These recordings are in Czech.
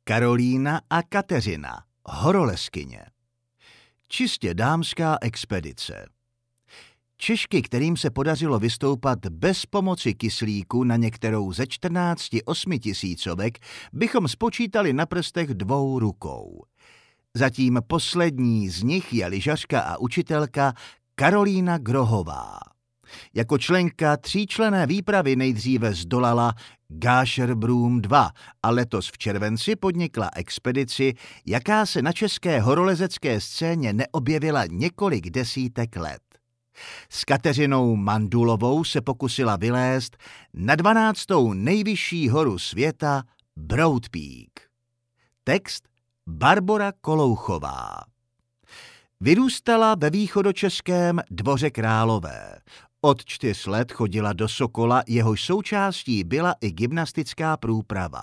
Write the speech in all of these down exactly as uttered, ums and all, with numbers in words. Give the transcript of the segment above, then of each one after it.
Karolína a Kateřina, horolezkyně. Čistě dámská expedice. Češky, kterým se podařilo vystoupat bez pomoci kyslíku na některou ze čtrnácti osmitisícovek, bychom spočítali na prstech dvou rukou. Zatím poslední z nich je lyžařka a učitelka Karolína Grohová. Jako členka tříčlenné výpravy nejdříve zdolala Gascherbrum dva a letos v červenci podnikla expedici, jaká se na české horolezecké scéně neobjevila několik desítek let. S Kateřinou Mandulovou se pokusila vylézt na dvanáctou nejvyšší horu světa Broad Peak. Text Barbora Kolouchová. Vyrůstala ve východočeském Dvoře Králové. Od čtyř let chodila do Sokola, jehož součástí byla i gymnastická průprava.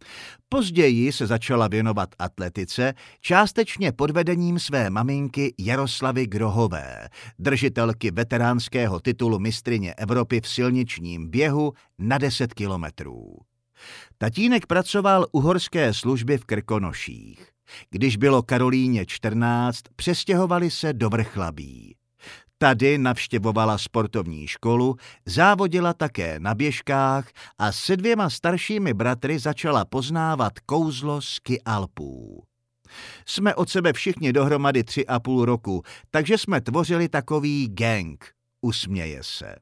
Později se začala věnovat atletice, částečně pod vedením své maminky Jaroslavy Grohové, držitelky veteránského titulu mistryně Evropy v silničním běhu na deset kilometrů. Tatínek pracoval u horské služby v Krkonoších. Když bylo Karolíně čtrnáct, přestěhovali se do Vrchlabí. Tady navštěvovala sportovní školu, závodila také na běžkách a se dvěma staršími bratry začala poznávat kouzlo ski Alpů. Jsme od sebe všichni dohromady tři a půl roku, takže jsme tvořili takový gang, usměje se.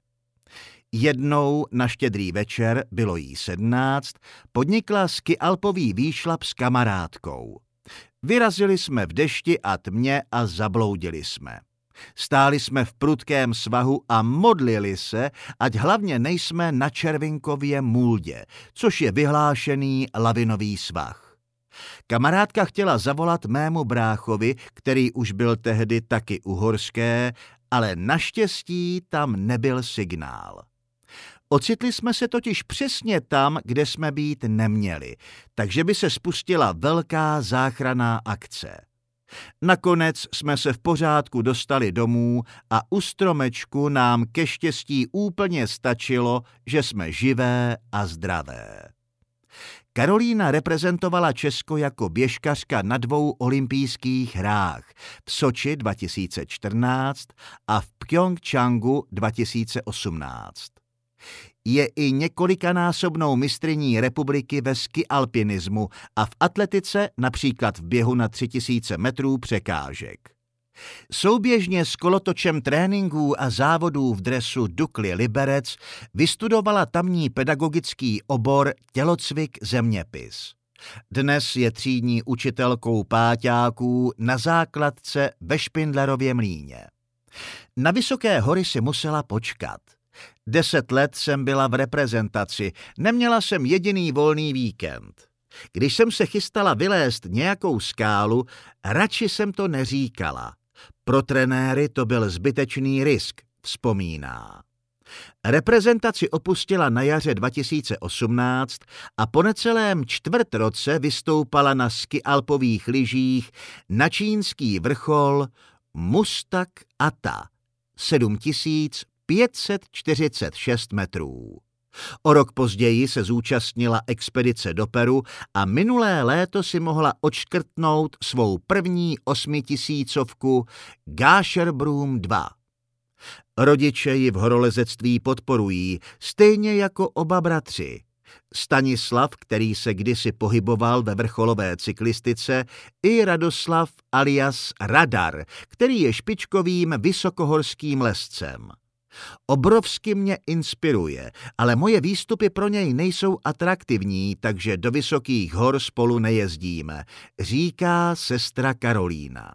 Jednou na štědrý večer, bylo jí sedmnáct, podnikla ski alpový výšlap s kamarádkou. Vyrazili jsme v dešti a tmě a zabloudili jsme. Stáli jsme v prudkém svahu a modlili se, ať hlavně nejsme na Červinkově Muldě, což je vyhlášený lavinový svah. Kamarádka chtěla zavolat mému bráchovi, který už byl tehdy taky u horské, ale naštěstí tam nebyl signál. Ocitli jsme se totiž přesně tam, kde jsme být neměli, takže by se spustila velká záchranná akce. Nakonec jsme se v pořádku dostali domů a u stromečku nám ke štěstí úplně stačilo, že jsme živé a zdravé. Karolína reprezentovala Česko jako běžkařka na dvou olympijských hrách v Soči dva tisíce čtrnáct a v Pchjongčchangu dva tisíce osmnáct. Je i několikanásobnou mistryní republiky ve ski alpinismu a v atletice, například v běhu na tři tisíce metrů překážek. Souběžně s kolotočem tréninků a závodů v dresu Dukly Liberec vystudovala tamní pedagogický obor tělocvik zeměpis. Dnes je třídní učitelkou páťáků na základce ve Špindlerově Mlýně. Na vysoké hory si musela počkat. Deset let jsem byla v reprezentaci, neměla jsem jediný volný víkend. Když jsem se chystala vylézt nějakou skálu, radši jsem to neříkala. Pro trenéry to byl zbytečný risk, vzpomíná. Reprezentaci opustila na jaře dva tisíce osmnáct a po necelém čtvrt roce vystoupala na ski alpových lyžích na čínský vrchol Mustak Ata, sedm tisíc pět set čtyřicet šest metrů. O rok později se zúčastnila expedice do Peru a minulé léto si mohla odškrtnout svou první osmitisícovku Gascherbrum dva. Rodiče ji v horolezectví podporují, stejně jako oba bratři. Stanislav, který se kdysi pohyboval ve vrcholové cyklistice, i Radoslav alias Radar, který je špičkovým vysokohorským lezcem. Obrovsky mě inspiruje, ale moje výstupy pro něj nejsou atraktivní, takže do vysokých hor spolu nejezdíme, říká sestra Karolína.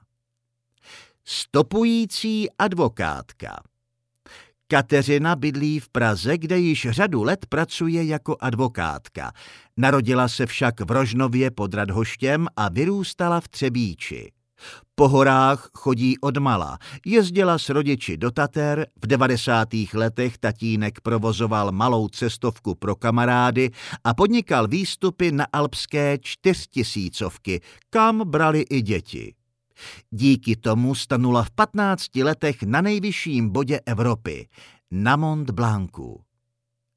Stopující advokátka. Kateřina bydlí v Praze, kde již řadu let pracuje jako advokátka. Narodila se však v Rožnově pod Radhoštěm a vyrůstala v Třebíči. Po horách chodí odmala, jezdila s rodiči do Tater, v devadesátých letech tatínek provozoval malou cestovku pro kamarády a podnikal výstupy na alpské čtyřtisícovky, kam brali i děti. Díky tomu stanula v patnácti letech na nejvyšším bodě Evropy, na Mont Blancu.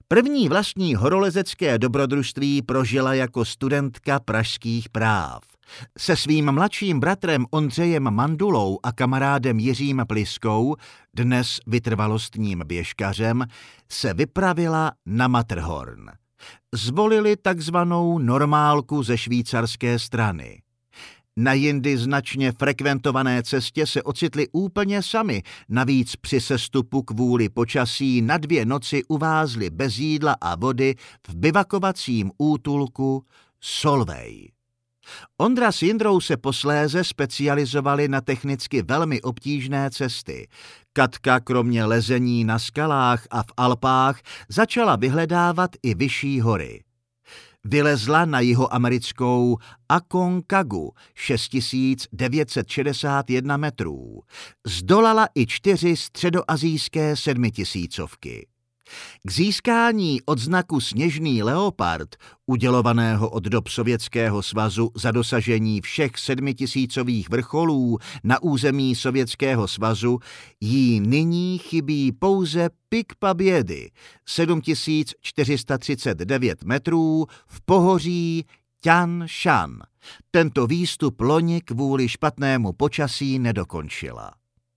První vlastní horolezecké dobrodružství prožila jako studentka pražských práv. Se svým mladším bratrem Ondřejem Mandulou a kamarádem Jiřím Pliskou, dnes vytrvalostním běžkařem, se vypravila na Matterhorn. Zvolili takzvanou normálku ze švýcarské strany. Na jindy značně frekventované cestě se ocitli úplně sami, navíc při sestupu kvůli počasí na dvě noci uvázli bez jídla a vody v bivakovacím útulku Solvay. Ondra s Jindrou se posléze specializovali na technicky velmi obtížné cesty. Katka kromě lezení na skalách a v Alpách začala vyhledávat i vyšší hory. Vylezla na jihoamerickou Aconcagu šest tisíc devět set šedesát jedna metrů. Zdolala i čtyři středoasijské sedmitisícovky. K získání odznaku Sněžný leopard, udělovaného od dob Sovětského svazu za dosažení všech sedmitisícových vrcholů na území Sovětského svazu, jí nyní chybí pouze Pik Pabědy, sedm tisíc čtyři sta třicet devět metrů v pohoří Tian Shan. Tento výstup loni kvůli špatnému počasí nedokončila.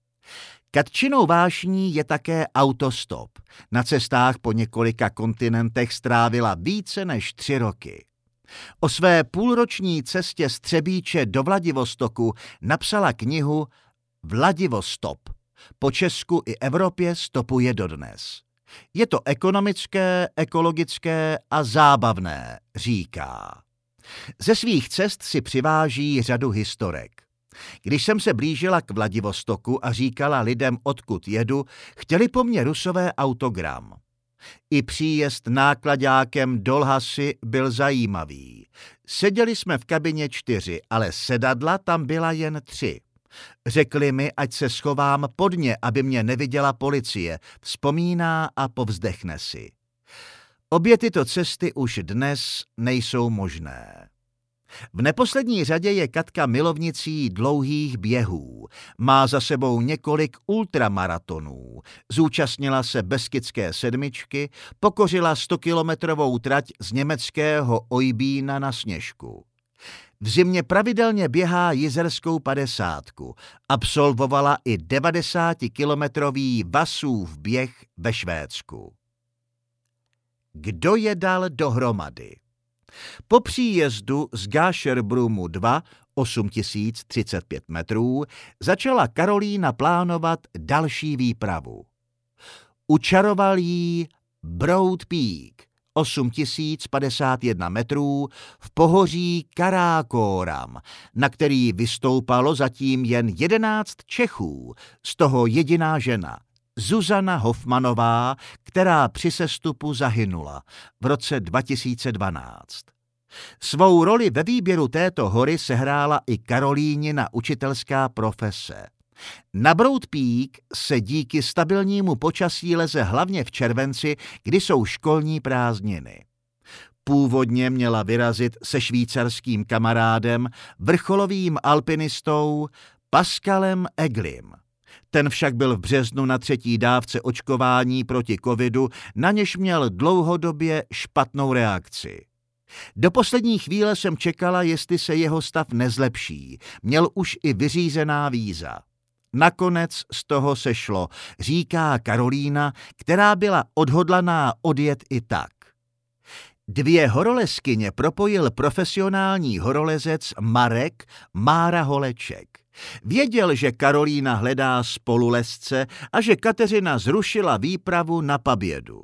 Katčinou vášní je také autostop. Na cestách po několika kontinentech strávila více než tři roky. O své půlroční cestě z Třebíče do Vladivostoku napsala knihu Vladivostop. Po Česku i Evropě stopuje dodnes. Je to ekonomické, ekologické a zábavné, říká. Ze svých cest si přiváží řadu historek. Když jsem se blížila k Vladivostoku a říkala lidem, odkud jedu, chtěli po mně Rusové autogram. I příjezd náklaďákem do Lhasy byl zajímavý. Seděli jsme v kabině čtyři, ale sedadla tam byla jen tři. Řekli mi, ať se schovám pod ně, aby mě neviděla policie, vzpomíná a povzdechne si. Obě tyto cesty už dnes nejsou možné. V neposlední řadě je Katka milovnicí dlouhých běhů. Má za sebou několik ultramaratonů. Zúčastnila se Beskydské sedmičky, pokořila stokilometrovou trať z německého Oybína na Sněžku. V zimě pravidelně běhá jizerskou padesátku. Absolvovala i devadesátikilometrový Vasův běh ve Švédsku. Kdo je dal dohromady? Po příjezdu z Gašerbrumu dva, osm tisíc třicet pět metrů, začala Karolína plánovat další výpravu. Učaroval jí Broad Peak, osm tisíc padesát jedna metrů, v pohoří Karákoram, na který vystoupalo zatím jen jedenáct Čechů, z toho jediná žena, Zuzana Hofmanová, která při sestupu zahynula v roce dva tisíce dvanáct. Svou roli ve výběru této hory sehrála i Karolínina učitelská profese. Na Broad Peak se díky stabilnímu počasí leze hlavně v červenci, kdy jsou školní prázdniny. Původně měla vyrazit se švýcarským kamarádem, vrcholovým alpinistou Pascalem Eglim. Ten však byl v březnu na třetí dávce očkování proti covidu, na něž měl dlouhodobě špatnou reakci. Do poslední chvíle jsem čekala, jestli se jeho stav nezlepší. Měl už i vyřízená víza. Nakonec z toho sešlo, říká Karolína, která byla odhodlaná odjet i tak. Dvě horolezkyně propojil profesionální horolezec Marek Mára Holeček. Věděl, že Karolína hledá spolulezce a že Kateřina zrušila výpravu na Pabědu.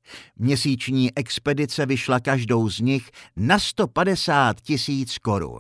Měsíční expedice vyšla každou z nich na sto padesát tisíc korun.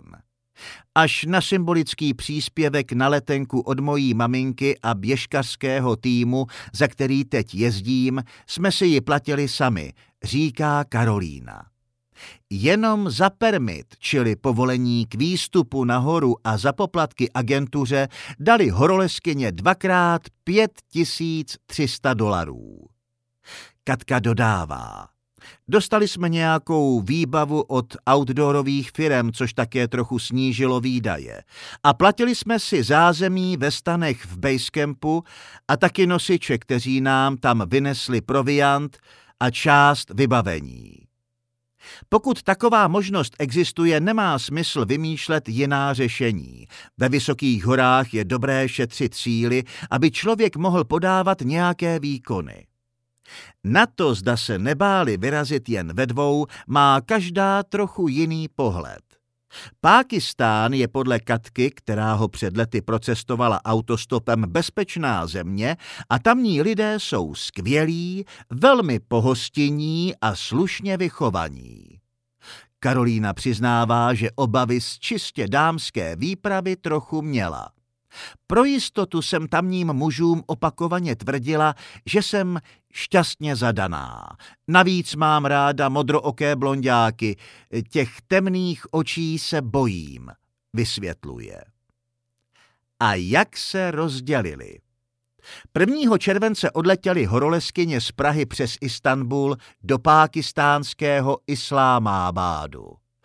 Až na symbolický příspěvek na letenku od mojí maminky a běžkařského týmu, za který teď jezdím, jsme si ji platili sami, říká Karolína. Jenom za permit, čili povolení k výstupu nahoru a za poplatky agentuře, dali horolezkyně dvakrát pět tisíc tři sta dolarů. Katka dodává. Dostali jsme nějakou výbavu od outdoorových firem, což také trochu snížilo výdaje. A platili jsme si zázemí ve stanech v basecampu a taky nosiče, kteří nám tam vynesli proviant a část vybavení. Pokud taková možnost existuje, nemá smysl vymýšlet jiná řešení. Ve vysokých horách je dobré šetřit síly, aby člověk mohl podávat nějaké výkony. Na to, zda se nebáli vyrazit jen ve dvou, má každá trochu jiný pohled. Pákistán je podle Katky, která ho před lety procestovala autostopem, bezpečná země a tamní lidé jsou skvělí, velmi pohostinní a slušně vychovaní. Karolína přiznává, že obavy z čistě dámské výpravy trochu měla. Pro jistotu jsem tamním mužům opakovaně tvrdila, že jsem šťastně zadaná. Navíc mám ráda modrooké blonďáky, těch temných očí se bojím, vysvětluje. A jak se rozdělili? prvního července odletěli horolezkyně z Prahy přes Istanbul do pákistánského Islámábádu.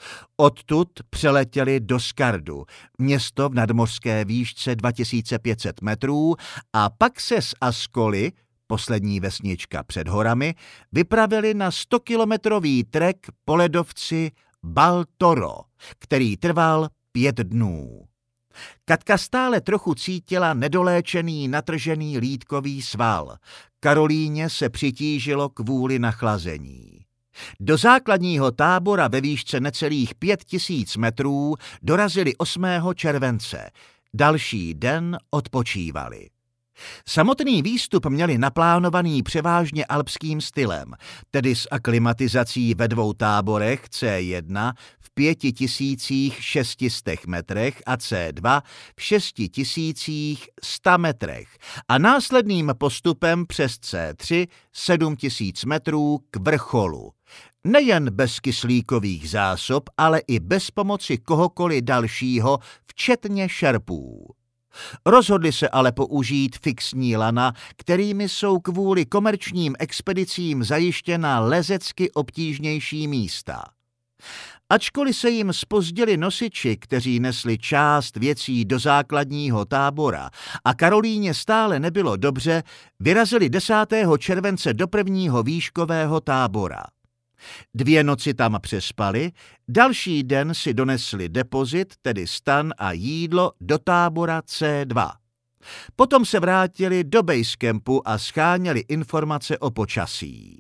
Odtud přeletěli do Skardu, město v nadmořské výšce dva tisíce pět set metrů, a pak se z Askoli, poslední vesnička před horami, vypravili na stokilometrový trek po ledovci Baltoro, který trval pět dnů. Katka stále trochu cítila nedoléčený natržený lýtkový sval. Karolíně se přitížilo kvůli nachlazení. Do základního tábora ve výšce necelých pět tisíc metrů dorazili osmého července. Další den odpočívali. Samotný výstup měli naplánovaný převážně alpským stylem, tedy s aklimatizací ve dvou táborech C jedna v pěti tisících šesti stech metrech a C dva v šesti tisících sta metrech a následným postupem přes C tři sedm tisíc metrů k vrcholu. Nejen bez kyslíkových zásob, ale i bez pomoci kohokoliv dalšího, včetně šerpů. Rozhodli se ale použít fixní lana, kterými jsou kvůli komerčním expedicím zajištěna lezecky obtížnější místa. Ačkoliv se jim zpozdili nosiči, kteří nesli část věcí do základního tábora, a Karolíně stále nebylo dobře, vyrazili desátého července do prvního výškového tábora. Dvě noci tam přespali, další den si donesli depozit, tedy stan a jídlo, do tábora C dva. Potom se vrátili do basecampu a sháněli informace o počasí.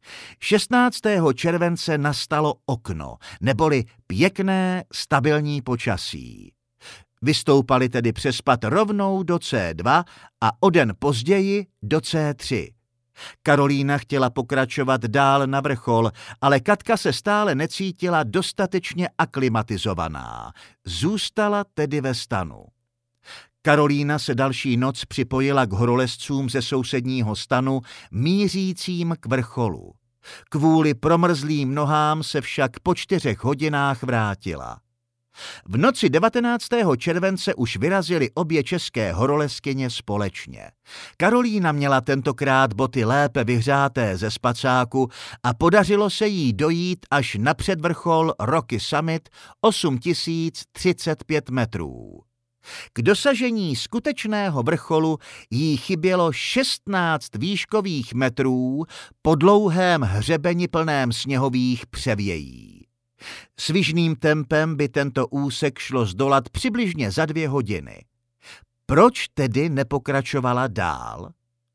šestnáctého července nastalo okno, neboli pěkné, stabilní počasí. Vystoupali tedy přespat rovnou do C dva a o den později do C tři. Karolína chtěla pokračovat dál na vrchol, ale Katka se stále necítila dostatečně aklimatizovaná. Zůstala tedy ve stanu. Karolína se další noc připojila k horolezcům ze sousedního stanu, mířícím k vrcholu. Kvůli promrzlým nohám se však po čtyřech hodinách vrátila. V noci devatenáctého července už vyrazily obě české horolezkyně společně. Karolína měla tentokrát boty lépe vyhřáté ze spacáku a podařilo se jí dojít až na předvrchol Rocky Summit osm tisíc třicet pět metrů. K dosažení skutečného vrcholu jí chybělo šestnáct výškových metrů po dlouhém hřebeni plném sněhových převějí. Svižným tempem by tento úsek šlo zdolat přibližně za dvě hodiny. Proč tedy nepokračovala dál?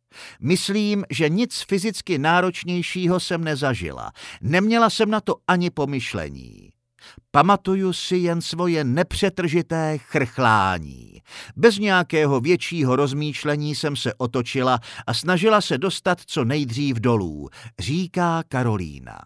Myslím, že nic fyzicky náročnějšího jsem nezažila. Neměla jsem na to ani pomyšlení. Pamatuju si jen svoje nepřetržité chrchlání. Bez nějakého většího rozmýšlení jsem se otočila a snažila se dostat co nejdřív dolů, říká Karolína.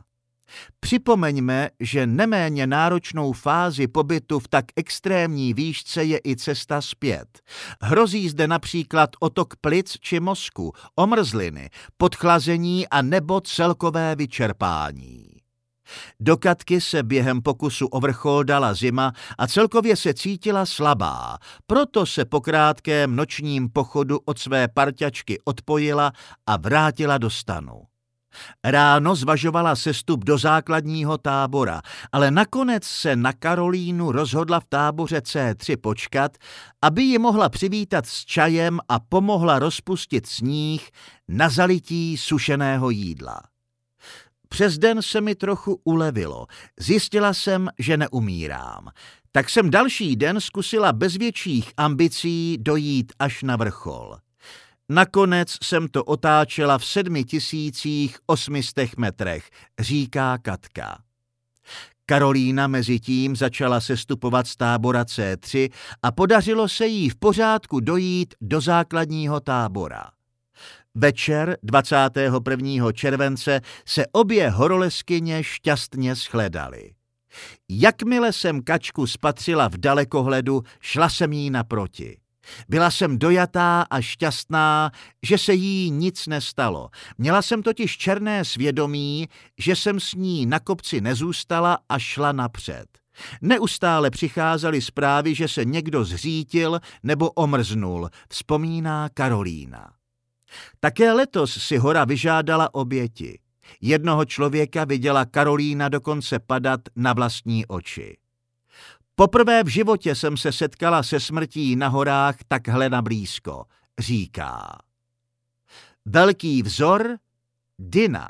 Připomeňme, že neméně náročnou fázi pobytu v tak extrémní výšce je i cesta zpět. Hrozí zde například otok plic či mozku, omrzliny, podchlazení a nebo celkové vyčerpání. Do Katky se během pokusu o vrchol dala zima a celkově se cítila slabá, proto se po krátkém nočním pochodu od své parťačky odpojila a vrátila do stanu. Ráno zvažovala sestup do základního tábora, ale nakonec se na Karolínu rozhodla v táboře C tři počkat, aby ji mohla přivítat s čajem a pomohla rozpustit sníh na zalití sušeného jídla. Přes den se mi trochu ulevilo. Zjistila jsem, že neumírám. Tak jsem další den zkusila bez větších ambicí dojít až na vrchol. Nakonec jsem to otáčela v sedmi tisících osmistech metrech, říká Katka. Karolína mezi tím začala sestupovat z tábora C tři a podařilo se jí v pořádku dojít do základního tábora. Večer dvacátého prvního července se obě horolezkyně šťastně shledaly. Jakmile jsem Kačku spatřila v dalekohledu, šla jsem jí naproti. Byla jsem dojatá a šťastná, že se jí nic nestalo. Měla jsem totiž černé svědomí, že jsem s ní na kopci nezůstala a šla napřed. Neustále přicházely zprávy, že se někdo zřítil nebo omrznul, vzpomíná Karolína. Také letos si hora vyžádala oběti. Jednoho člověka viděla Karolína dokonce padat na vlastní oči. Poprvé v životě jsem se setkala se smrtí na horách takhle nablízko, říká. Velký vzor Dina.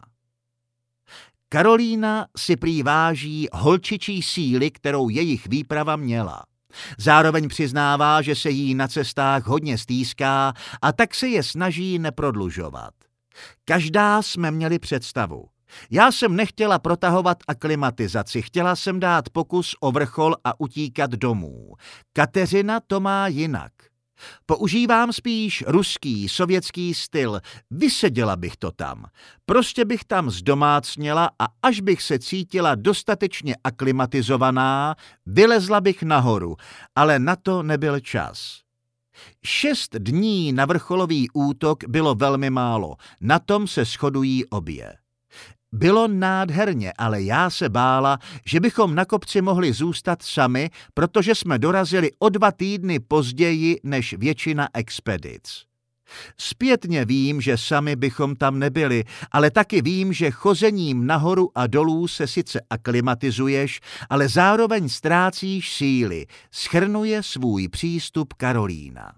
Karolína si prý váží holčičí síly, kterou jejich výprava měla. Zároveň přiznává, že se jí na cestách hodně stýská a tak se je snaží neprodlužovat. Každá jsme měli představu. Já jsem nechtěla protahovat aklimatizaci, chtěla jsem dát pokus o vrchol a utíkat domů. Kateřina to má jinak. Používám spíš ruský, sovětský styl, vyseděla bych to tam. Prostě bych tam zdomácněla a až bych se cítila dostatečně aklimatizovaná, vylezla bych nahoru, ale na to nebyl čas. Šest dní na vrcholový útok bylo velmi málo, na tom se shodují obě. Bylo nádherně, ale já se bála, že bychom na kopci mohli zůstat sami, protože jsme dorazili o dva týdny později než většina expedic. Zpětně vím, že sami bychom tam nebyli, ale taky vím, že chozením nahoru a dolů se sice aklimatizuješ, ale zároveň ztrácíš síly, shrnuje svůj přístup Karolína.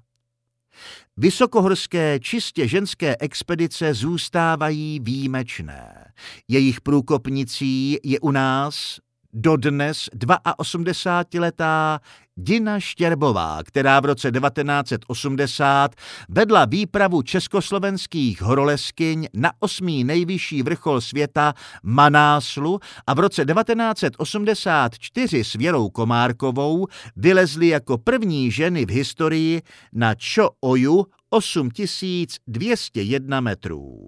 Vysokohorské čistě ženské expedice zůstávají výjimečné. Jejich průkopnicí je u nás dodnes osmdesátiletá Dina Štěrbová, která v roce devatenáct set osmdesát vedla výpravu československých horolezkyň na osmý nejvyšší vrchol světa Manáslu a v roce devatenáct set osmdesát čtyři s Věrou Komárkovou vylezly jako první ženy v historii na Čo-Oju osm tisíc dvě stě jedna metrů.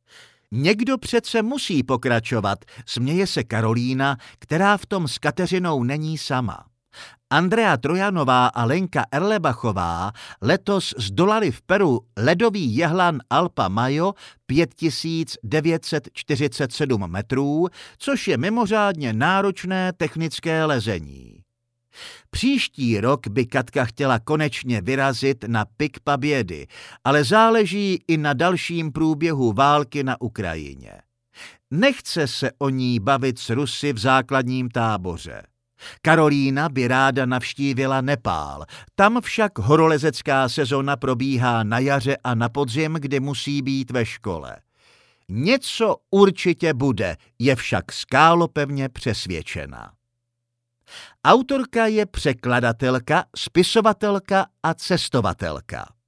Někdo přece musí pokračovat, směje se Karolína, která v tom s Kateřinou není sama. Andrea Trojanová a Lenka Erlebachová letos zdolali v Peru ledový jehlan Alpa Mayo pět tisíc devět set čtyřicet sedm metrů, což je mimořádně náročné technické lezení. Příští rok by Katka chtěla konečně vyrazit na Pik Pabědy, ale záleží i na dalším průběhu války na Ukrajině. Nechce se o ní bavit s Rusy v základním táboře. Karolína by ráda navštívila Nepál, tam však horolezecká sezona probíhá na jaře a na podzim, kdy musí být ve škole. Něco určitě bude, je však skálopevně přesvědčena. Autorka je překladatelka, spisovatelka a cestovatelka.